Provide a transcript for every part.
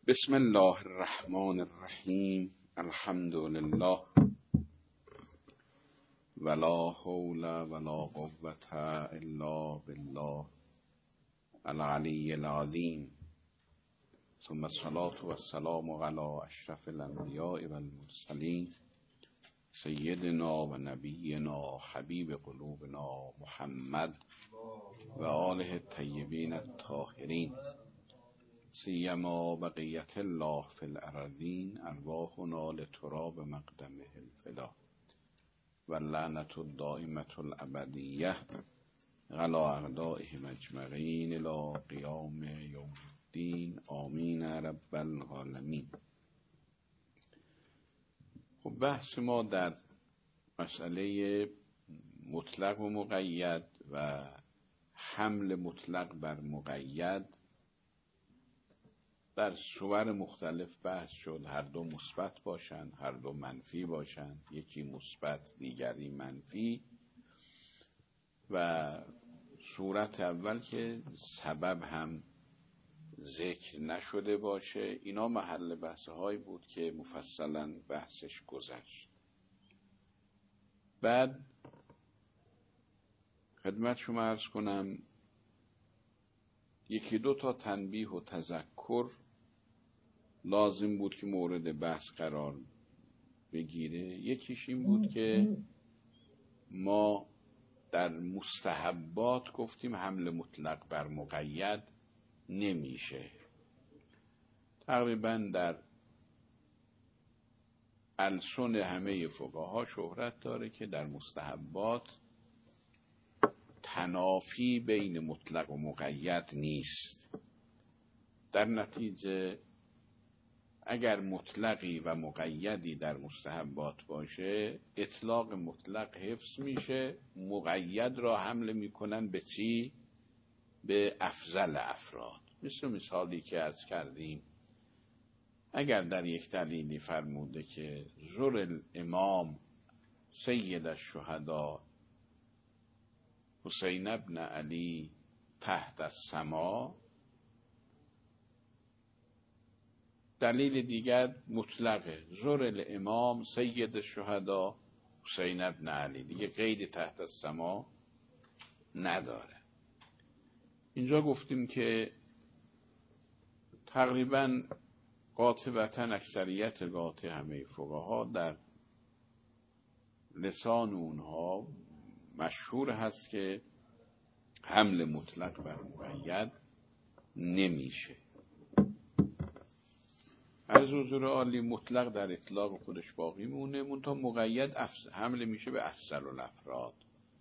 بسم الله الرحمن الرحیم. الحمد لله ولا حول ولا قوة الا بالله العلی العظیم. ثم الصلاة والسلام على اشرف الانبیاء والمرسلین سیدنا و نبینا حبیب قلوبنا محمد و آله الطیبین الطاهرین، سیما بقیت الله فی الارضین، ارواحنا لتراب مقدمه الفدا و لعنت الدائمة الابدیه علی اعدائهم اجمعین الی قیام یوم الدین. آمین رب العالمین. خب بحث ما در مسئله مطلق و مقید و حمل مطلق بر مقید در صور مختلف بحث شد. هر دو مثبت باشند، هر دو منفی باشند، یکی مثبت دیگری منفی. و صورت اول که سبب هم ذکر نشده باشه، اینا محل بحث های بود که مفصلا بحثش گذشت. بعد خدمت شما عرض کنم یکی دو تا تنبیه و تذکر لازم بود که مورد بحث قرار بگیره. یکیش این بود که ما در مستحبات گفتیم حمل مطلق بر مقید نمیشه. تقریبا در السن همه فقها شهرت داره که در مستحبات تنافی بین مطلق و مقید نیست. در نتیجه اگر مطلقی و مقیدی در مستحبات باشه، اطلاق مطلق حفظ میشه، مقید را حمل میکنن به چی؟ به افضل افراد. مثالی که عرض کردیم، اگر در یک دلیلی فرموده که زر الامام سید الشهدا حسین ابن علی تحت السما، دلیل دیگر مطلقه، زر الامام سید الشهدا حسین ابن علی، دیگه قید تحت السما نداره. اینجا گفتیم که تقریبا قاطبتا اکثریت قاطع همه فقها در لسان اونها مشهور هست که حمل مطلق بر مقید نمیشه. از حضور عالی مطلق در اطلاق خودش باقی مونه، منتها مقید حمل میشه به افضل الافراد.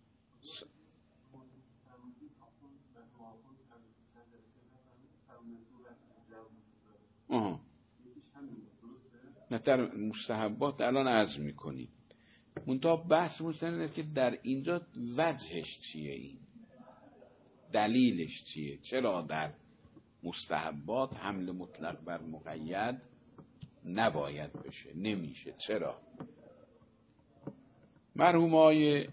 نه در مستحبات الان عرض میکنیم، منتها بحث مستنده که در اینجا وجهش چیه، این دلیلش چیه، چرا در مستحبات حمل مطلق بر مقید نباید بشه، نمیشه، چرا؟ مرحومای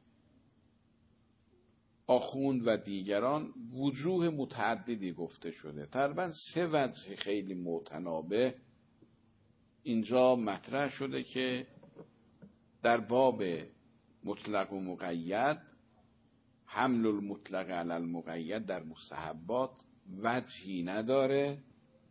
آخوند و دیگران وجوه متعددی گفته شده. تقریبا 3 وجه خیلی متنابه اینجا مطرح شده که در باب مطلق و مقید حمل المطلق علی المقید در مستحبات وجهی نداره،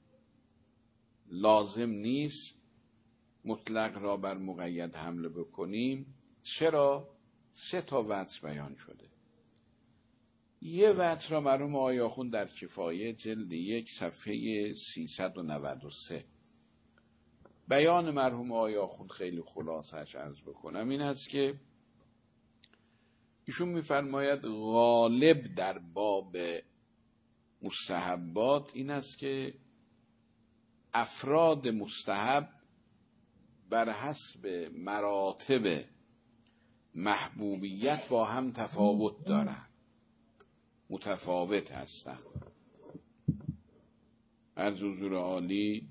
لازم نیست مطلق را بر مقید حمل بکنیم. چرا؟ 3 تا وجه بیان شده. یه وجه را مرحوم آقای آخوند در کفایه جلد 1 صفحه 393 بیان مرحوم آقای آخوند خیلی خلاصش عرض بکنم، این هست که ایشون میفرماید غالب در باب مستحبات این است که افراد مستحب بر حسب مراتب محبوبیت با هم تفاوت دارن، متفاوت هستن. از حضور عالی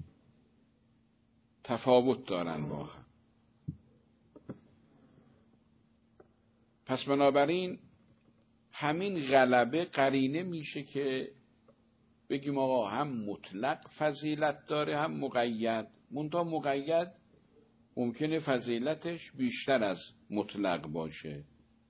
تفاوت دارن با هم. پس بنابراین همین غلبه قرینه میشه که بگیم آقا هم مطلق فضیلت داره هم مقید. منتها مقید ممکنه فضیلتش بیشتر از مطلق باشه،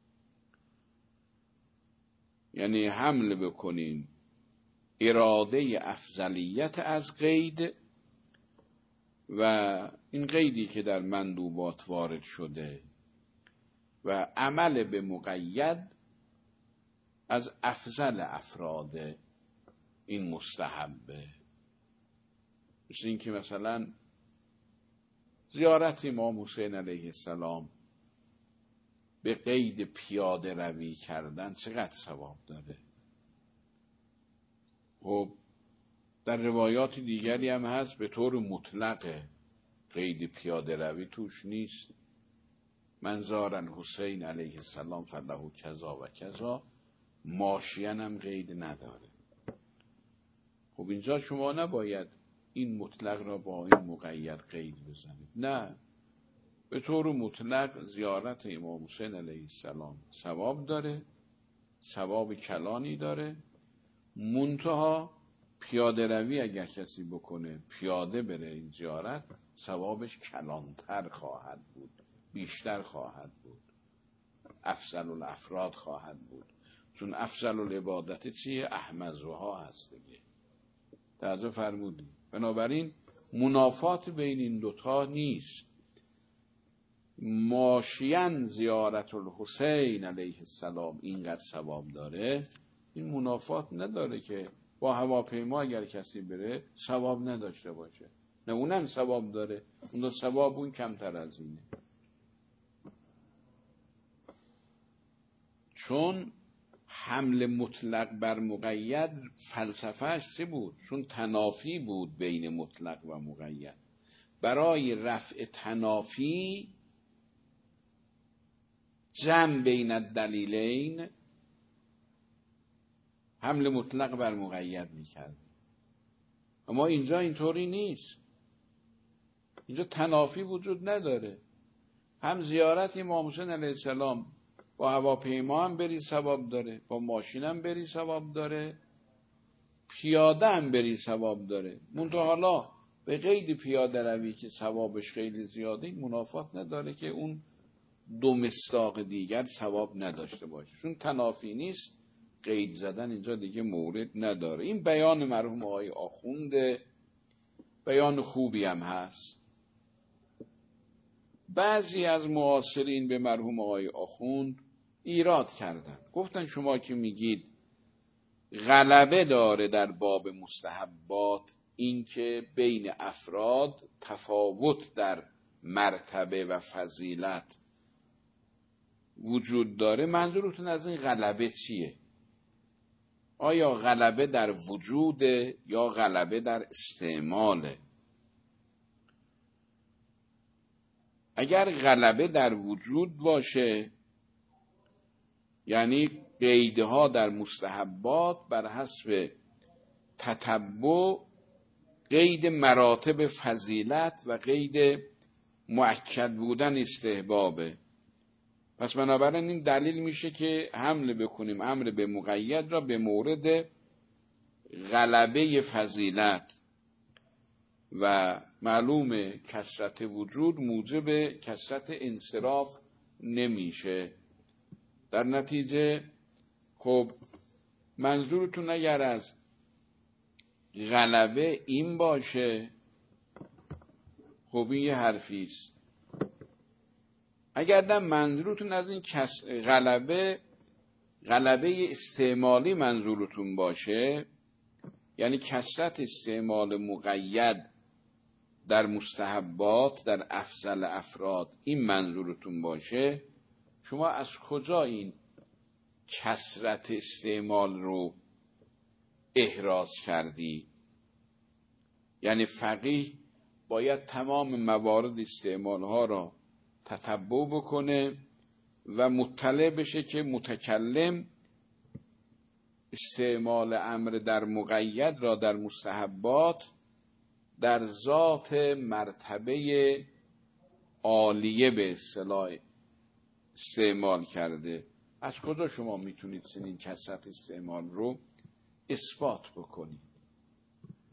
یعنی حمل بکنیم اراده افضلیت از قید و این قیدی که در مندوبات وارد شده و عمل به مقید از افضل افراد این مستحبه. مثل این که مثلا زیارت امام حسین علیه السلام به قید پیاده روی کردن چقدر ثواب داره. خب در روایات دیگری هم هست به طور مطلق قید پیاده روی توش نیست. من زار الحسین علیه السلام فله کذا و کذا، ماشین هم قید نداره. خب اینجا شما نباید این مطلق را با این مقید قید بزنید، نه، به طور مطلق زیارت امام حسین علیه السلام ثواب داره، ثواب کلانی داره. منتها پیاده روی اگر کسی بکنه، پیاده بره این زیارت، ثوابش کلانتر خواهد بود، بیشتر خواهد بود، افضل الافراد خواهد بود. چون افضل العبادت چیه؟ احمدها هست دیگه. توجه فرمودی؟ بنابراین منافات بین این دوتا نیست. ماشین زیارت الحسین علیه السلام اینقدر ثواب داره، این منافات نداره که با هواپیما اگر کسی بره ثواب نداشته باشه. نه، اونم ثواب داره، اون ثواب اون کمتر از اینه. چون حمل مطلق بر مقید فلسفهش چه بود؟ چون تنافی بود بین مطلق و مقید. برای رفع تنافی جمع بین الدلیلین حمل مطلق بر مقید میکرد. اما اینجا اینطوری نیست، اینجا تنافی وجود نداره. هم زیارت امام حسین علیه السلام با هواپیما هم بری ثواب داره، با ماشین هم بری ثواب داره، پیاده هم بری ثواب داره. منتها حالا به قید پیاده روی که ثوابش خیلی زیاده، این منافات نداره که اون دو مصداق دیگر ثواب نداشته باشه. چون تنافی نیست، قید زدن اینجا دیگه مورد نداره. این بیان مرحوم آقای آخوند بیان خوبی هم هست. بعضی از معاصرین به مرحوم آقای آخوند ایراد کردن، گفتن شما که میگید غلبه داره در باب مستحبات این که بین افراد تفاوت در مرتبه و فضیلت وجود داره، منظورتون از این غلبه چیه؟ آیا غلبه در وجوده یا غلبه در استعماله؟ اگر غلبه در وجود باشه، یعنی قیدها در مستحبات بر حسب تتبع قید مراتب فضیلت و قید مؤکد بودن استحبابه، پس بنابراین این دلیل میشه که حمل بکنیم امر به مقید را به مورد غلبه فضیلت و معلوم کثرت وجود موجب کثرت انصراف نمیشه. در نتیجه خب منظورتون اگر از غلبه این باشه، خب این یه حرفیست. اگر منظورتون از این غلبه استعمالی منظورتون باشه، یعنی کثرت استعمال مقید در مستحبات در افضل افراد این منظورتون باشه، شما از کجا این کثرت استعمال رو احراز کردی؟ یعنی فقیه باید تمام موارد استعمال ها را تتبع بکنه و مطلع بشه که متکلم استعمال امر در مقید را در مستحبات در ذات مرتبه عالیه به اصطلاح استعمال کرده. از کجا شما میتونید چنین کثرت استعمال رو اثبات بکنید؟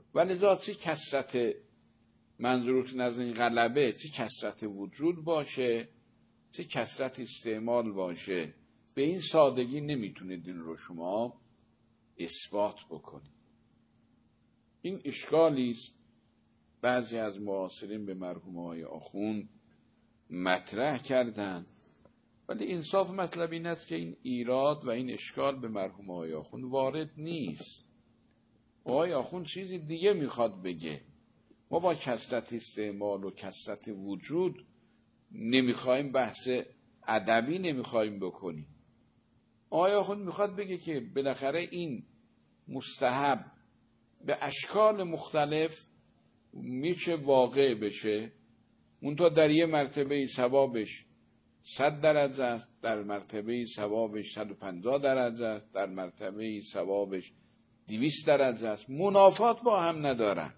و لذا چه کثرت منظورتون از این غلبه، چه کثرت وجود باشه، چه کثرت استعمال باشه، به این سادگی نمیتونید این رو شما اثبات بکنید. این اشکالی است بعضی از معاصرین به مرحوم آقای آخوند مطرح کردن، ولی انصاف مطلب این است که این ایراد و این اشکال به مرحوم آقای آخوند وارد نیست. آقای آخوند چیزی دیگه میخواد بگه. ما با کثرت استعمال و کثرت وجود نمیخوایم بحث ادبی نمیخوایم بکنیم. آقای آخوند میخواد بگه که بالاخره این مستحب به اشکال مختلف میشه واقع بشه، منتها در یه مرتبه ثوابش 100 درجه است، در مرتبه ثوابش 150 درجه است، در مرتبه ثوابش 200 درجه است. منافات با هم ندارن.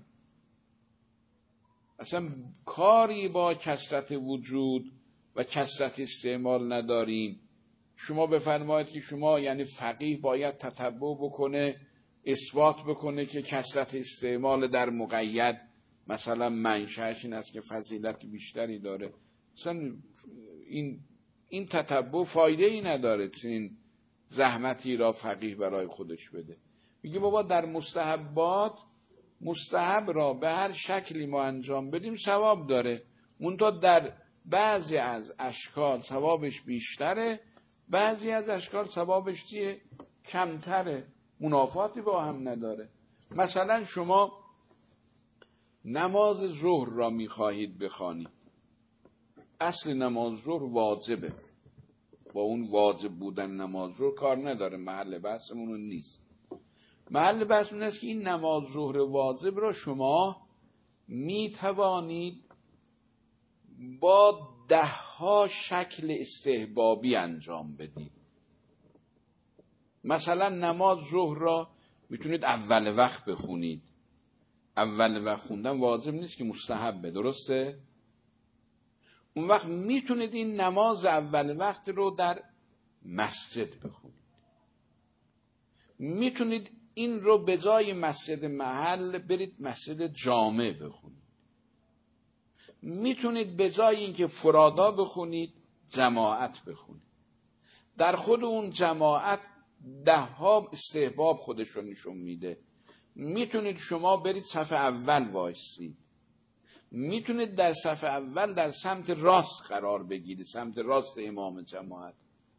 اصلا کاری با کثرت وجود و کثرت استعمال نداریم. شما بفرمایید که شما یعنی فقیه باید تتبع بکنه، اثبات بکنه که کثرت استعمال در مقید مثلا منشأش این است که فضیلت بیشتری داره. اصلا این تتبع فایده ای نداره، این زحمتی را فقیه برای خودش بده. میگه بابا در مستحبات، مستحب را به هر شکلی ما انجام بدیم ثواب داره، منتها در بعضی از اشکال ثوابش بیشتره، بعضی از اشکال ثوابش چیه؟ کمتره، منافاتی با هم نداره. مثلا شما نماز ظهر را میخواهید بخوانید، اصل نماز ظهر واجبه، با اون واجب بودن نماز ظهر کار نداره، محل بحثمون نیست. محل بحثمون است که این نماز ظهر واجب را شما میتوانید با 10 شکل استحبابی انجام بدید. مثلا نماز ظهر را میتونید اول وقت بخونید. اول وقت خوندن واجب نیست که مستحبه، درسته؟ اون وقت میتونید این نماز اول وقت رو در مسجد بخونید. میتونید این رو به جای مسجد محل برید مسجد جامع بخونید. میتونید به جای اینکه فرادا بخونید جماعت بخونید. در خود اون جماعت 10 استحباب خودش رو نشون میده. میتونید شما برید صف اول وایسید، میتونید در صف اول در سمت راست قرار بگیرید، سمت راست امام جماعت.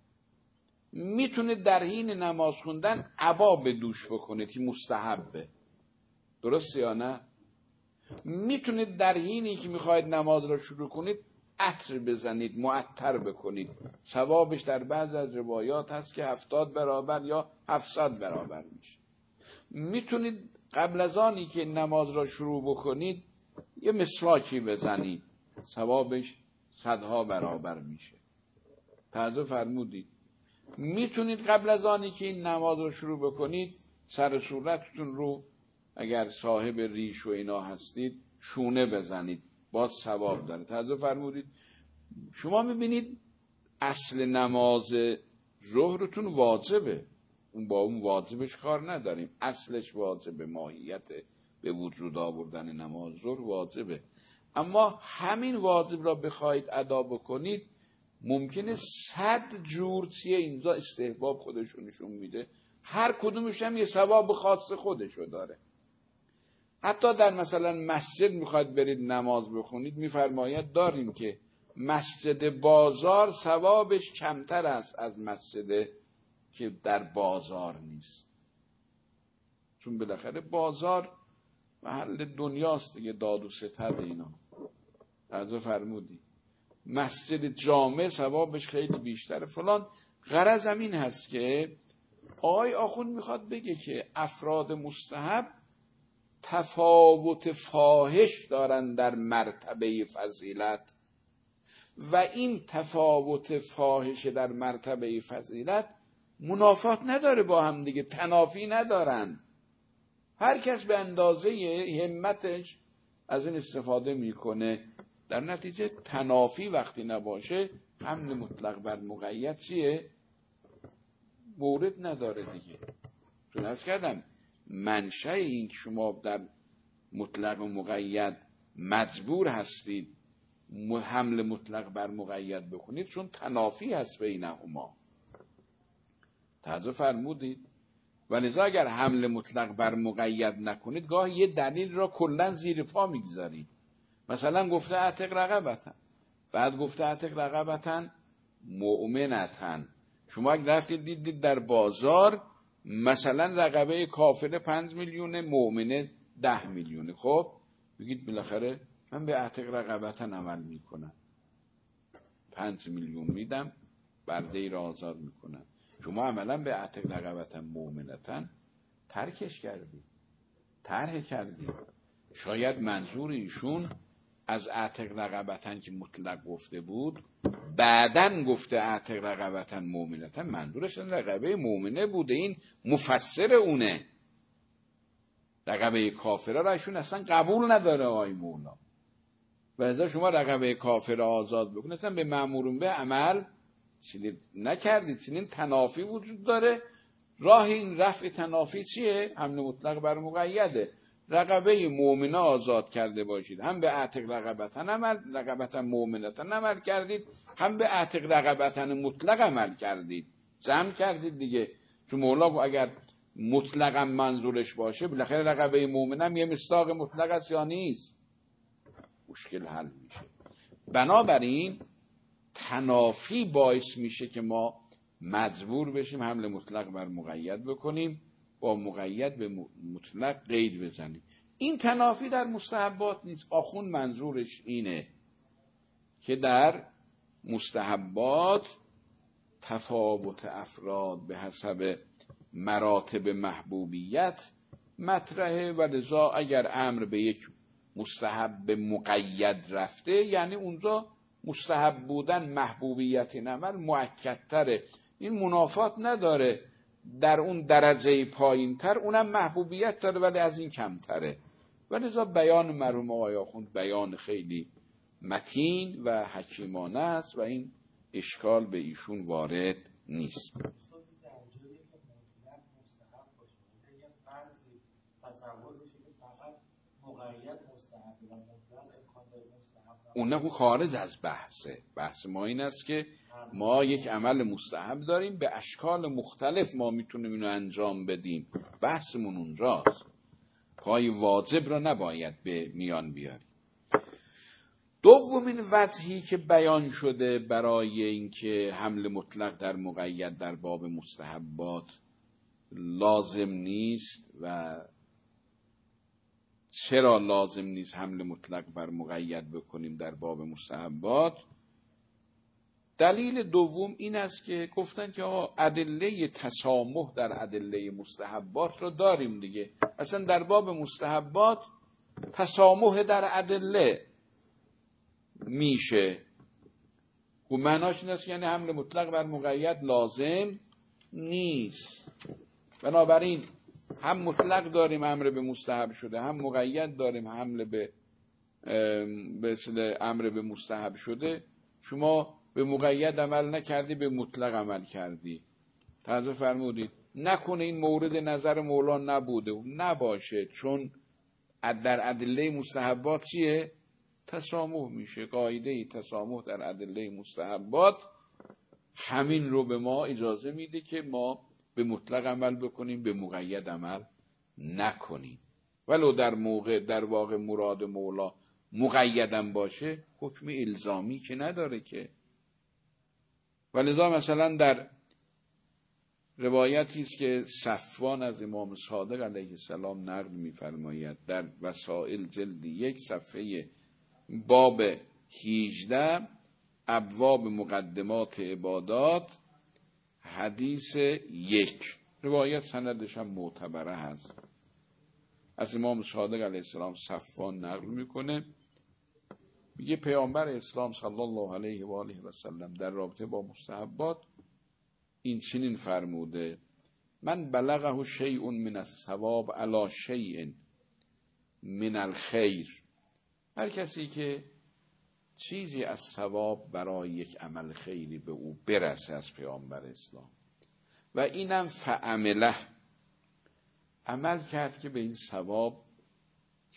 میتونید در حین نماز خوندن عبا به دوش بکنید که مستحبه، درسته یا نه؟ میتونید در حینی که میخواید نماز را شروع کنید عطر بزنید، معطر بکنید، ثوابش در بعض از روایات هست که 70 برابر یا 700 برابر میشه. میتونید قبل از آنی که نماز را شروع بکنید یه مسواکی بزنید، ثوابش 100 برابر میشه. توجه فرمودید؟ میتونید قبل از آنی که این نماز را شروع بکنید سر صورتتون رو اگر صاحب ریش و اینا هستید شونه بزنید، باز ثواب داره. توجه فرمودید؟ شما میبینید اصل نماز ظهرتون واجبه، اون با اون واجبش کار نداریم، اصلش واجبه، ماهیت به وجود آوردن نماز ظهر واجبه. اما همین واجب را بخواید ادا بکنید ممکنه 100 جور چیه اینجا استحباب خودشو نشون میده، هر کدومش هم یه ثواب خاص خودشو داره. حتی در مثلا مسجد میخواید برید نماز بخونید میفرماید داریم که مسجد بازار ثوابش کمتر است از مسجد که در بازار نیست، چون بالاخره بازار محل دنیاست دیگه، داد و ستد اینا. توجه فرمودی؟ مسجد جامع ثوابش خیلی بیشتره فلان. غرض این هست که آقای آخوند میخواد بگه که افراد مستحب تفاوت فاحش دارن در مرتبه فضیلت و این تفاوت فاحش در مرتبه فضیلت منافات نداره با هم دیگه، تنافی ندارن. هر کس به اندازه همتش از این استفاده میکنه، در نتیجه تنافی وقتی نباشه حمل مطلق بر مقید چیه؟ مورد نداره دیگه. چون از کردم منشأ این که شما در مطلق و مقید مجبور هستید حمل مطلق بر مقید بکنید، چون تنافی هست بینهما. توجه فرمودید؟ ولذا اگر حمل مطلق بر مقید نکنید، گاه یه دلیل را کلا زیر پا میگذارید. مثلا گفته اعتق رقبتن، بعد گفته اعتق رقبتن مؤمنتن. شما اگر رفتید دیدید در بازار مثلا رقبه کافر 5 میلیونه، مؤمنه 10 میلیونه، خب بگید بالاخره من به اعتق رقبتن عمل میکنم، 5 میلیون میدم، برده ای را آزاد میکنم. شما عملا به اعتق رقبتن مؤمنتن ترکش کردید، طرح کردید. شاید منظور ایشون از اعتق رقبتن که مطلق گفته بود، بعدن گفته اعتق رقبتن مؤمنتن، منظورش رقبه مؤمنه بوده. این مفسر اونه. رقبه کافره را ایشون اصلا قبول نداره آقای مولا. و شما رقبه کافره آزاد بکنید، اصلا به مأمورون به عمل نکردید. چنین تنافی وجود داره. راه این رفع تنافی چیه؟ حمل مطلق بر مقیده. رقبه مؤمنه آزاد کرده باشید، هم به اعتق رقبتن مؤمنتن عمل کردید، هم به اعتق رقبتن مطلق عمل کردید، جمع کردید دیگه. چون مولا اگر مطلقا منظورش باشه، بالاخره رقبه مؤمنم یه مصداق مطلق است یا نیست؟ مشکل حل میشه. بنابراین تنافی باعث میشه که ما مجبور بشیم حمل مطلق بر مقید بکنیم، با مقید به مطلق قید بزنیم. این تنافی در مستحبات نیست. آخوند منظورش اینه که در مستحبات تفاوت افراد به حسب مراتب محبوبیت مطرحه، و لذا اگر امر به یک مستحب مقید رفته، یعنی اونجا مستحب بودن محبوبیت این عمل مؤکدتره. این منافات نداره. در اون درجه پایین تر اونم محبوبیت داره ولی از این کمتره. ولذا بیان مرحوم آقای آخوند بیان خیلی متین و حکیمانه است و این اشکال به ایشون وارد نیست. اون خارج از بحثه. بحث ما این است که ما یک عمل مستحب داریم، به اشکال مختلف ما میتونیم اینو انجام بدیم. بحثمون اونجاست. پای واجب را نباید به میان بیاریم. دومین وجهی که بیان شده برای اینکه حمل مطلق در مقید در باب مستحبات لازم نیست و چرا لازم نیست حمل مطلق بر مقید بکنیم در باب مستحبات، دلیل دوم این است که گفتن که آقا ادله تسامح در ادله مستحبات رو داریم دیگه. اصلا در باب مستحبات تسامح در ادله میشه. و معناش این است که یعنی حمل مطلق بر مقید لازم نیست. بنابراین هم مطلق داریم امر به مستحب شده، هم مقید داریم حمل به امر به مستحب شده. شما به مقید عمل نکردی، به مطلق عمل کردی. توجه فرمودید؟ نکنه این مورد نظر مولا نبوده و نباشه، چون در ادله مستحبات چیه؟ تسامح میشه. قاعده تسامح در ادله مستحبات همین رو به ما اجازه میده که ما به مطلق عمل بکنیم، به مقید عمل نکنیم. ولو در واقع مراد مولا مقیدم باشه، حکم الزامی که نداره که. ولذا مثلا در روایتی است که صفوان از امام صادق علیه السلام نقل می‌فرماید، در وسائل جلد 1 صفحه باب 18 ابواب مقدمات عبادات حدیث 1، روایت سندش هم معتبره هست، از امام صادق علیه السلام صفوان نقل میکنه. میگه پیامبر اسلام صلی الله علیه و آله و سلم در رابطه با مستحبات این چنین فرموده: من بلغه شیء من الثواب علی شیء من الخیر. هر کسی که چیزی از ثواب برای یک عمل خیری به او برسه از پیامبر اسلام و اینم فعمله، عمل کرد که به این ثواب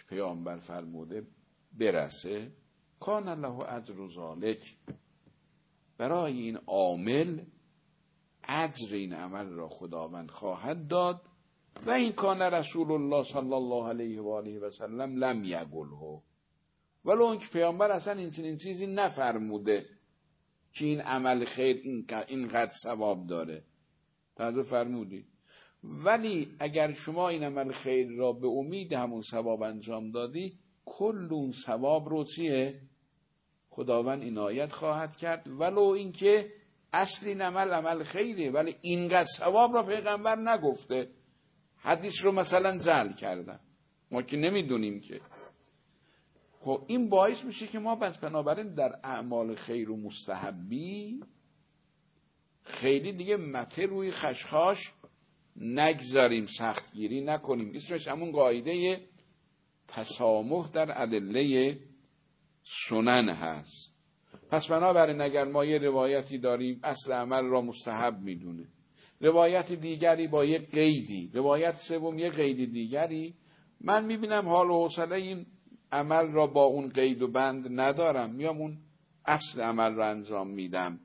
که پیامبر فرموده برسه، کان له اجر ذلک، برای این عامل اجر این عمل را خداوند خواهد داد. و این کان رسول الله صلی الله علیه و آله و سلم لم یقله، ولو اینکه پیامبر اصلا این چیزی نفرموده که این عمل خیر اینقدر ثواب داره، توجه فرمودید. ولی اگر شما این عمل خیر را به امید همون ثواب انجام دادی، کل اون ثواب رو چیه؟ خداوند عنایت خواهد کرد، ولو اینکه اصل این عمل خیره، ولی اینقدر ثواب را پیغمبر نگفته، حدیث رو مثلا جعل کردن، ما که نمیدونیم که. خب این باعث میشه که ما بس بنابراین در اعمال خیر و مستحبی خیلی دیگه مته روی خشخاش نگذاریم، سختگیری نکنیم. اسمش همون قاعده تسامح در ادله سنن هست. پس بنابراین اگر ما یه روایتی داریم اصل عمل را مستحب میدونه، روایت دیگری با یک قیدی، روایت سوم یک قید دیگری، من میبینم حال و حوصله این عمل را با اون قید و بند ندارم، میام اون اصل عمل را انجام میدم.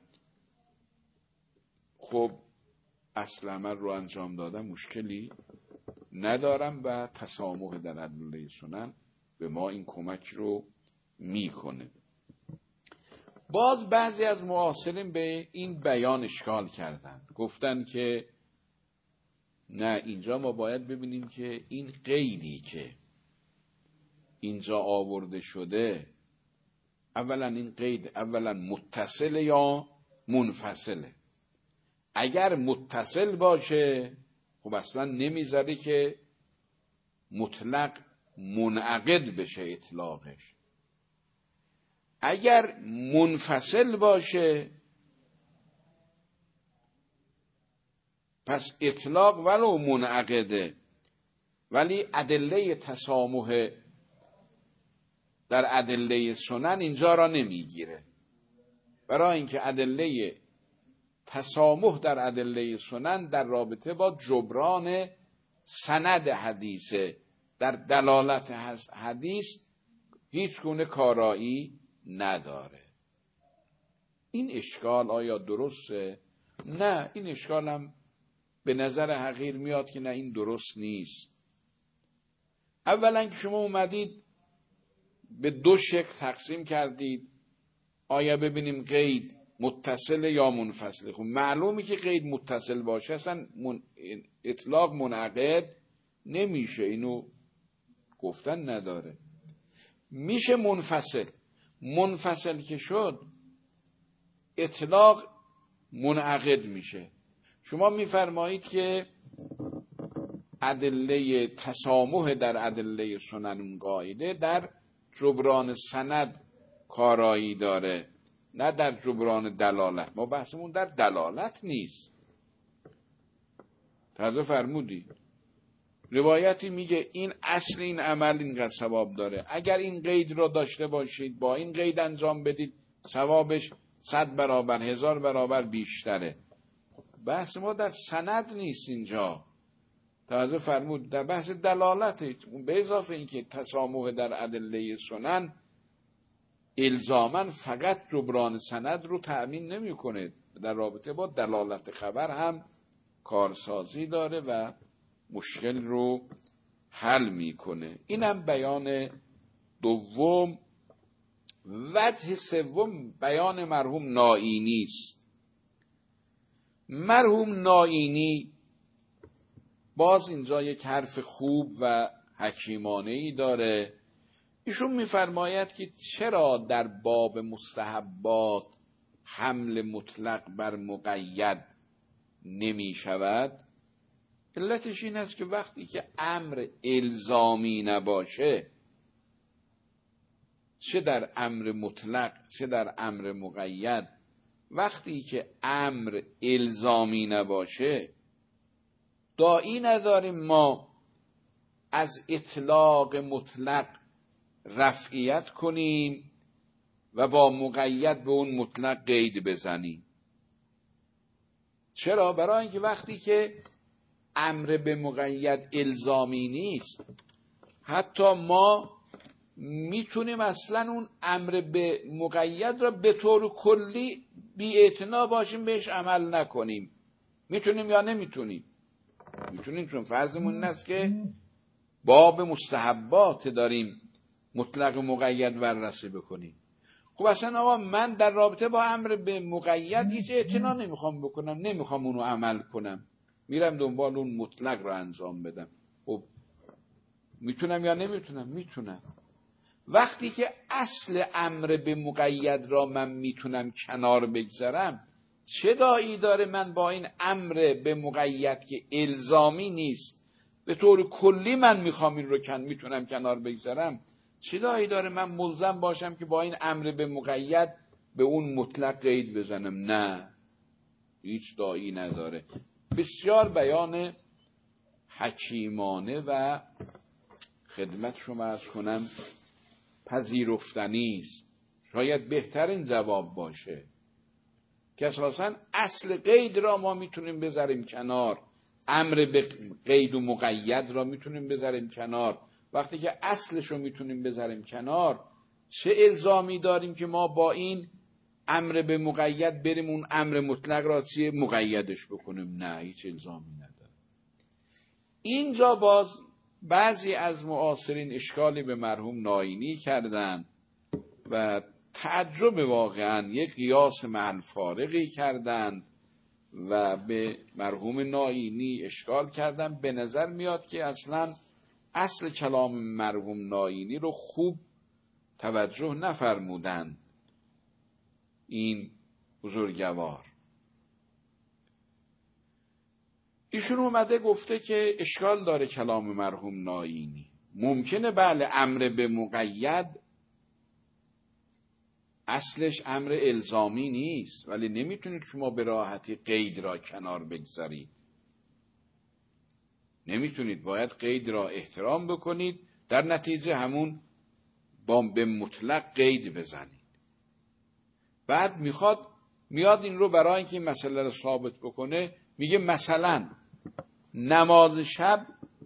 خب اصل عمل رو انجام دادم مشکلی ندارم و تسامح در ادله سنن به ما این کمک رو میکنه. باز بعضی از معاصرین به این بیان اشکال کردن، گفتن که نه، اینجا ما باید ببینیم که این قیدی که اینجا آورده شده، اولا این قید اولا متصل یا منفصله. اگر متصل باشه خب اصلا نمیذاره که مطلق منعقد بشه اطلاقش. اگر منفصل باشه پس اطلاق ولو منعقده، ولی ادله تسامح در ادله سنن اینجا را نمیگیره، برای اینکه ادله تسامح در ادله سنن در رابطه با جبران سند حدیثه، در دلالت حدیث هیچ گونه کارایی نداره. این اشکال آیا درسته؟ نه، این اشکال هم به نظر حقیر میاد که نه، این درست نیست. اولا که شما اومدید به دو شکل تقسیم کردید، آیا ببینیم قید متصل یا منفصل. خب معلومه که قید متصل باشه اصلا اطلاق منعقد نمیشه، اینو گفتن نداره. میشه منفصل که شد اطلاق منعقد میشه. شما میفرمایید که ادله تسامح در ادله سنن قاعده در جبران سند کارایی داره، نه در جبران دلالت. ما بحثمون در دلالت نیست. توجه فرمودی؟ روایتی میگه این اصل این عمل اینقدر ثواب داره، اگر این قید را داشته باشید، با این قید انجام بدید، ثوابش 100 برابر 1000 برابر بیشتره. بحث ما در سند نیست اینجا. توجه فرمود؟ در بحث دلالت. به اضافه اینکه تسامح در ادله سنن الزاماً فقط جبران سند رو تأمین نمی‌کنه، در رابطه با دلالت خبر هم کارسازی داره و مشکل رو حل میکنه. اینم بیان دوم. وجه سوم بیان مرحوم نائینی است. مرحوم نائینی باز اینجا یک حرف خوب و حکیمانه‌ای داره. ایشون میفرماید که چرا در باب مستحبات حمل مطلق بر مقید نمی شود؟ علتش این است که وقتی که امر الزامی نباشه، چه در امر مطلق چه در امر مقید، وقتی که امر الزامی نباشه داعی نداریم ما از اطلاق مطلق رفعیت کنیم و با مقید به اون مطلق قید بزنیم. چرا؟ برای اینکه وقتی که امر به مقید الزامی نیست، حتی ما میتونیم اصلا اون امر به مقید را به طور کلی بی‌اعتنا باشیم بهش عمل نکنیم. میتونیم یا نمیتونیم؟ میتونیم، چون فرضمون این است که باب مستحبات داریم مطلق و مقید بررسی بکنیم. خب اصلا آقا من در رابطه با امر به مقید هیچ اعتنا نمیخوام بکنم، نمیخوام اونو عمل کنم، میرم دنبال اون مطلق رو انجام بدم. خب میتونم یا نمیتونم؟ میتونم. وقتی که اصل امر به مقید را من میتونم کنار بگذارم، چه داعی داره من با این امر به مقید که الزامی نیست به طور کلی من میخوام این رو میتونم کنار بگذارم، چه داعی داره من ملزم باشم که با این امر به مقید به اون مطلق قید بزنم؟ نه، هیچ داعی نداره. بسیار بیان حکیمانه و خدمت شما عرض کنم پذیرفتنی است. شاید بهترین جواب باشه که اساساً اصل قید را ما میتونیم بذاریم کنار، امر به قید و مقید را میتونیم بذاریم کنار. وقتی که اصلش رو میتونیم بذاریم کنار، چه الزامی داریم که ما با این امر به مقید بریم اون امر مطلق را چیه مقیدش بکنیم؟ نه، هیچ الزامی نداره. اینجا باز بعضی از معاصرین اشکالی به مرحوم ناینی کردند و تعجب واقعا یک قیاس مع فارقی کردند و به مرحوم ناینی اشکال کردند. به نظر میاد که اصلا اصل کلام مرحوم ناینی رو خوب توجه نفرمودند این بزرگوار. ایشون اومده گفته که اشکال داره کلام مرحوم ناینی. ممکنه بله امر به مقید اصلش امر الزامی نیست، ولی نمیتونید شما به راحتی قید را کنار بگذارید. نمیتونید، باید قید را احترام بکنید، در نتیجه همون به مطلق قید بزنید. بعد میاد این رو برای اینکه این مسئله رو ثابت بکنه میگه مثلا نماز شب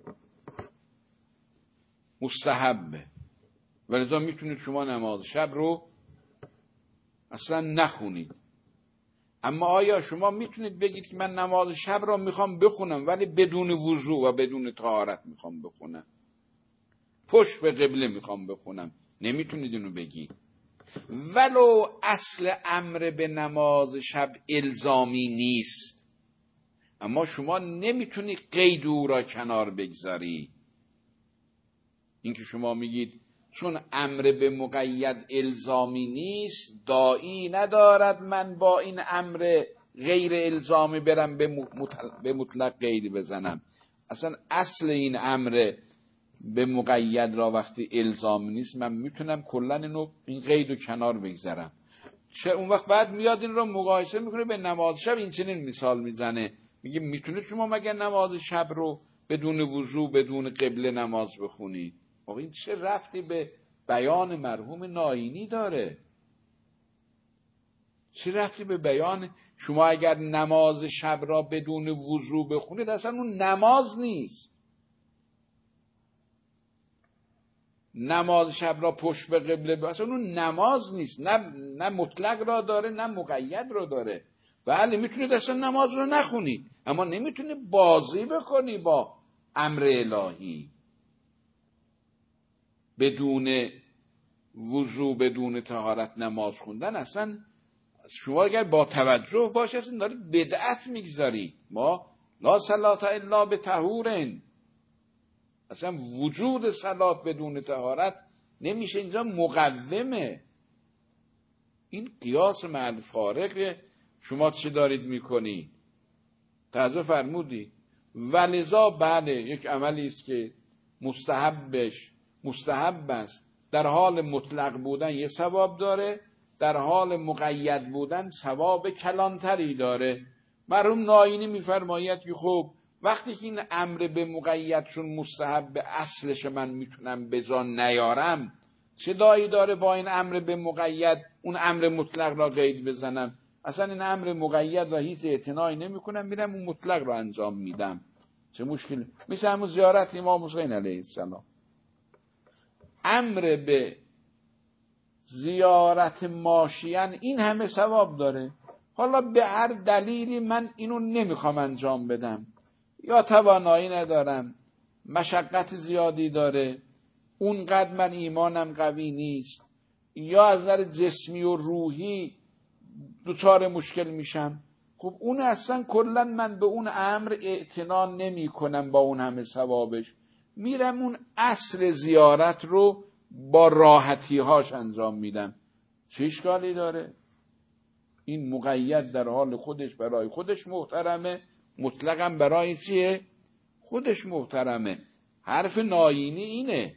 مستحبه، ولذا میتونید شما نماز شب رو اصلا نخونید. اما آیا شما میتونید بگید که من نماز شب را میخوام بخونم ولی بدون وضو و بدون طهارت میخوام بخونم، پشت به قبله میخوام بخونم؟ نمیتونید اینو بگید. ولو اصل امر به نماز شب الزامی نیست، اما شما نمیتونید قید او را کنار بگذاری. این که شما میگید چون امر به مقید الزامی نیست داعی ندارد من با این امر غیر الزامی برم به مطلق قید بزنم. اصلا اصل این امر به مقید را وقتی الزامی نیست من میتونم کلا این قید رو کنار بگذارم. چه اون وقت بعد میاد این رو مقایسه میکنه به نماز شب، این چنین مثال میزنه، میگه میتونید شما مگه نماز شب رو بدون وضو بدون قبله نماز بخونی؟ آقا این چه ربطی به بیان مرحوم ناینی داره؟ چه ربطی به بیان شما اگر نماز شب را بدون وضو بخونید اصلا اون نماز نیست. نماز شب را پشت به قبله اصلا اون نماز نیست، نه مطلق را داره نه مقید را داره. بله میتونید اصلا نماز رو نخونید، اما نمیتونید بازی بکنی با امر الهی. بدون وضو بدون طهارت نماز خوندن اصلا شما اگر با توجه باشه اصلا دارید بدعت میگذارید. ما لا صلاة الا بطهور، اصلا وجود صلات بدون طهارت نمیشه، اینجا مقومه. این قیاس مع الفارق شما چه دارید میکنی؟ توجه فرمودی؟ ولذا بله یک عملی است که مستحب است، در حال مطلق بودن یه ثواب داره، در حال مقید بودن ثواب کلانتری داره. مرحوم ناینی میفرماید که خب وقتی که این امر به مقید چون مستحب اصلش من میتونم بجا نیارم، چه داعی داره با این امر به مقید اون امر مطلق را قید بزنم؟ اصلا این امر مقید را هیچ اعتنایی نمی کنم، میرم اون مطلق را انجام میدم. چه مشکلی؟ مثل همون زیارت امام حسین علیه السلام. امر به زیارت ماشیان این همه ثواب داره، حالا به هر دلیلی من اینو نمیخوام انجام بدم، یا توانایی ندارم، مشقت زیادی داره، اونقدر من ایمانم قوی نیست، یا از نظر جسمی و روحی دچار مشکل میشم، خب اون اصلا کلا من به اون امر اعتنا نمی کنم، با اون همه ثوابش میرم اون اصل زیارت رو با راحتی هاش انجام میدم. چه اشکالی داره؟ این مقید در حال خودش برای خودش محترمه، مطلقاً برای چیه؟ خودش محترمه. حرف ناینی اینه،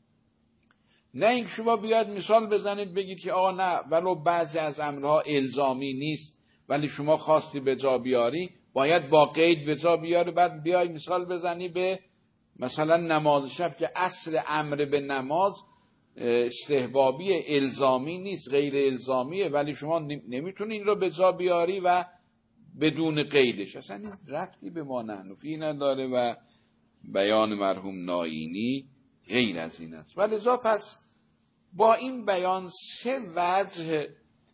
نه اینکه شما بیاد مثال بزنید بگید که آقا نه ولو بعضی از امرها الزامی نیست ولی شما خواستی به جا بیاری باید با قید به جا بیاری، بعد بیای مثال بزنی به مثلا نماز شب که اصل امر به نماز استحبابی الزامی نیست، غیر الزامیه، ولی شما نمیتونی این رو به جا بیاری و بدون قیدش. اصلا این ربطی به ما نحنفی نداره و بیان مرحوم ناینی غیر از این است. ولذا پس با این بیان سه وجه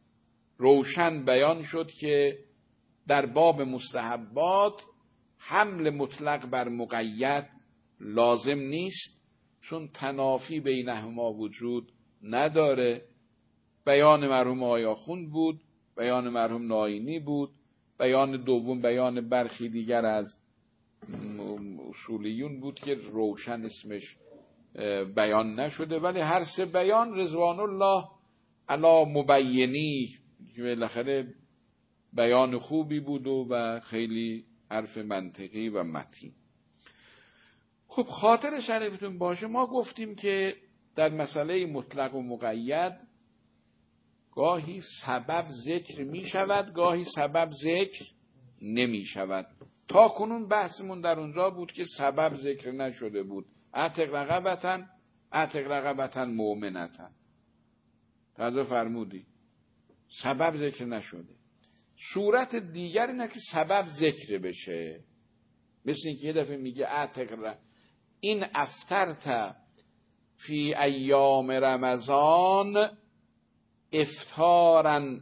روشن بیان شد که در باب مستحبات حمل مطلق بر مقید لازم نیست، چون تنافی بینهما وجود نداره. بیان مرحوم آیاخوند بود، بیان مرحوم ناینی بود، بیان دوم بیان برخی دیگر از اصولیون بود که روشن اسمش بیان نشده، ولی هر سه بیان رضوان الله علی مبینی که بالاخره بیان خوبی بود و خیلی حرف منطقی و متین. خب خاطر شریفتون باشه ما گفتیم که در مسئله مطلق و مقید گاهی سبب ذکر می شود، گاهی سبب ذکر نمی شود. تا کنون بحثمون در اونجا بود که سبب ذکر نشده بود، اعتق رقبتن مؤمنتن، تعالی فرمودی سبب ذکر نشده. صورت دیگر اینه که سبب ذکر بشه، مثل اینکه یه دفعه میگه این افطرت فی ایام رمضان افطارا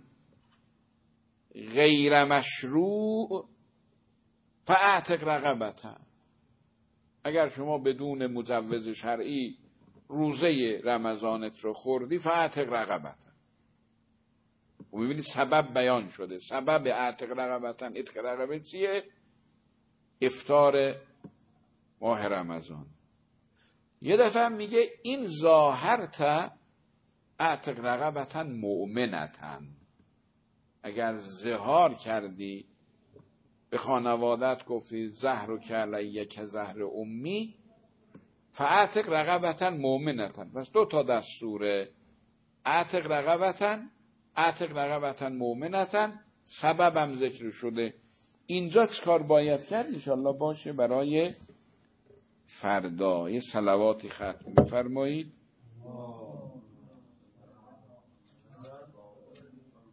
غیر مشروع فاعتق رقبتن، اگر شما بدون مجوز شرعی روزه رمضانت رو خوردی فاعتق رقبتن. و میبینید سبب بیان شده، سبب اعتق رقبتن اتق رقبه چیه؟ افطار ماه رمضان. یه دفعه میگه این ظاهرت اعتق رقبتن مؤمنتن، اگر ظهار کردی به خانوادت گفتی زهر که علیه که زهر امی فاعتق رقبتن مؤمنتن. پس دو تا دستوره، اعتق رقبتن مؤمنتن، سببم ذکر شده. اینجا چکار باید کرد؟ انشالله باشه برای فردا. یه صلواتی ختم بفرمایید.